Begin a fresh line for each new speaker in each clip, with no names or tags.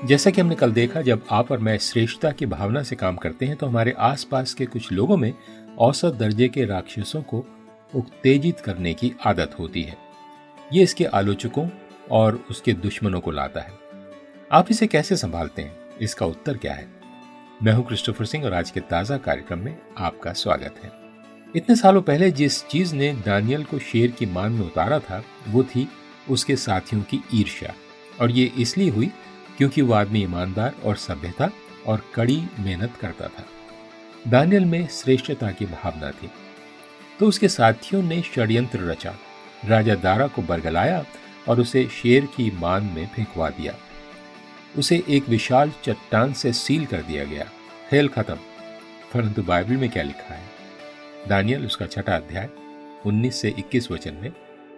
जैसा कि हमने कल देखा, जब आप और मैं श्रेष्ठता की भावना से काम करते हैं तो हमारे आसपास के कुछ लोगों में औसत दर्जे के राक्षसों को उत्तेजित करने की आदत होती है। ये इसके आलोचकों और उसके दुश्मनों को लाता है। आप इसे कैसे संभालते हैं? इसका उत्तर क्या है? मैं हूं क्रिस्टोफर सिंह और आज के ताजा कार्यक्रम में आपका स्वागत है। इतने सालों पहले जिस चीज ने दानियल को शेर की मान में उतारा था वो थी उसके साथियों की ईर्ष्या, और ये इसलिए हुई क्योंकि वो आदमी ईमानदार और सभ्य था और कड़ी मेहनत करता था। दानियल में श्रेष्ठता की भावना थी, तो उसके साथियों ने षड्यंत्र रचा, राजा दारा को बरगलाया और उसे शेर की मान में फेंकवा दिया। उसे एक विशाल चट्टान से सील कर दिया गया। खेल खत्म। परंतु बाइबल में क्या लिखा है? दानियल उसका 6 अध्याय 19 से 21 वचन में,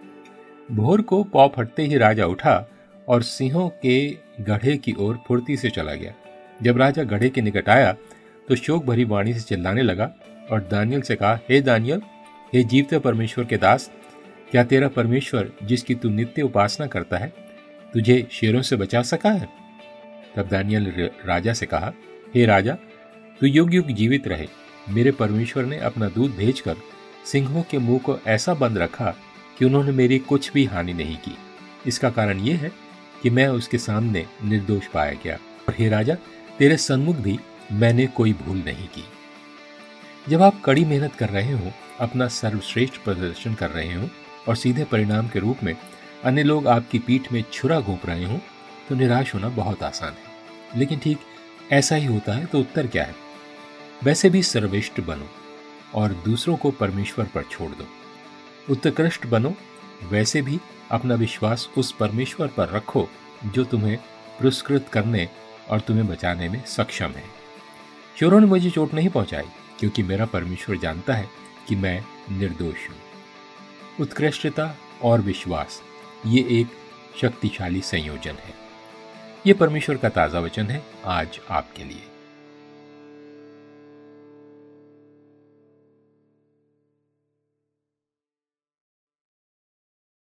भोर को पौ फटते ही राजा उठा और सिंहों के गढ़े की ओर फुर्ती से चला गया। जब राजा गढ़े के निकट आया तो शोक भरी वाणी से चिल्लाने लगा और दानियल से कहा, हे दानियल, हे जीवते परमेश्वर के दास, क्या तेरा परमेश्वर जिसकी तू नित्य उपासना करता है तुझे शेरों से बचा सका है? तब दानियल ने राजा से कहा, हे राजा, तू युग युग जीवित रहे। मेरे परमेश्वर ने अपना दूत भेजकर सिंहों के मुंह को ऐसा बंद रखा कि उन्होंने मेरी कुछ भी हानि नहीं की। इसका कारण यह है कि मैं उसके सामने निर्दोष पाया गया, और हे राजा, तेरे सन्मुख भी मैंने कोई भूल नहीं की। जब आप कड़ी मेहनत कर रहे हो, अपना सर्वश्रेष्ठ प्रदर्शन कर रहे हो और सीधे परिणाम के रूप में अन्य लोग आपकी पीठ में छुरा घोंप रहे हो, तो निराश होना बहुत आसान है। लेकिन ठीक ऐसा ही होता है। तो उत्तर क्या है? वैसे भी सर्वश्रेष्ठ बनो और दूसरों को परमेश्वर पर छोड़ दो। उत्कृष्ट बनो, वैसे भी अपना विश्वास उस परमेश्वर पर रखो जो तुम्हें पुरस्कृत करने और तुम्हें बचाने में सक्षम है। चोरों ने मुझे चोट नहीं पहुंचाई क्योंकि मेरा परमेश्वर जानता है कि मैं निर्दोष हूं। उत्कृष्टता और विश्वास, ये एक शक्तिशाली संयोजन है। ये परमेश्वर का ताजा वचन है आज आपके लिए।